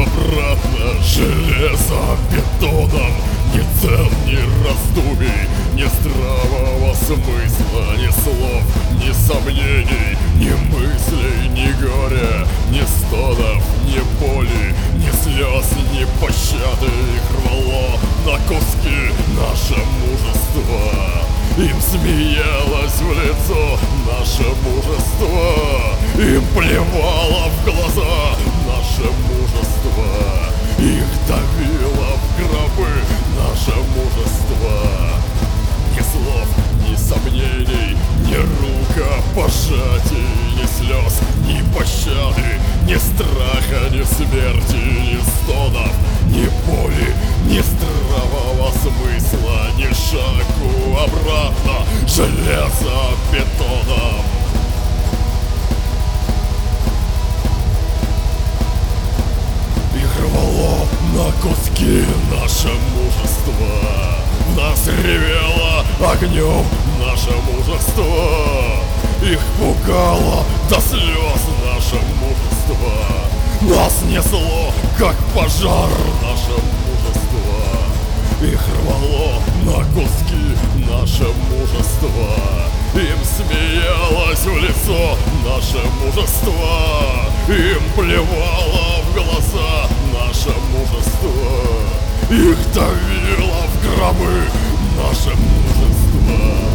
обратно железобетоном. Ни цен, ни раздумий, ни здравого смысла, ни слов, ни сомнений, ни мыслей, ни горя, ни стонов, ни боли, ни слез, ни пощады. Их рвало на куски наше мужество. Им смеялось в лицо наше мужество. Им плевало в глаза наше мужество. Их давило в гробы наше мужество. Ни слов, ни сомнений, ни рукопожатий, ни слез, ни пощады, ни страха, ни смерти, ни стонов, ни боли, ни здравого смысла, ни шагу обратно железобетоном. Их рвало на куски наше мужество. В нас ревело огнем наше мужество. Их пугало до слез наше мужество. Нас несло, как пожар, наше мужество. Их рвало на куски наше мужество. Им смеялось в лицо наше мужество. Им плевало в глаза наше мужество. Их давило в гробы наше мужество.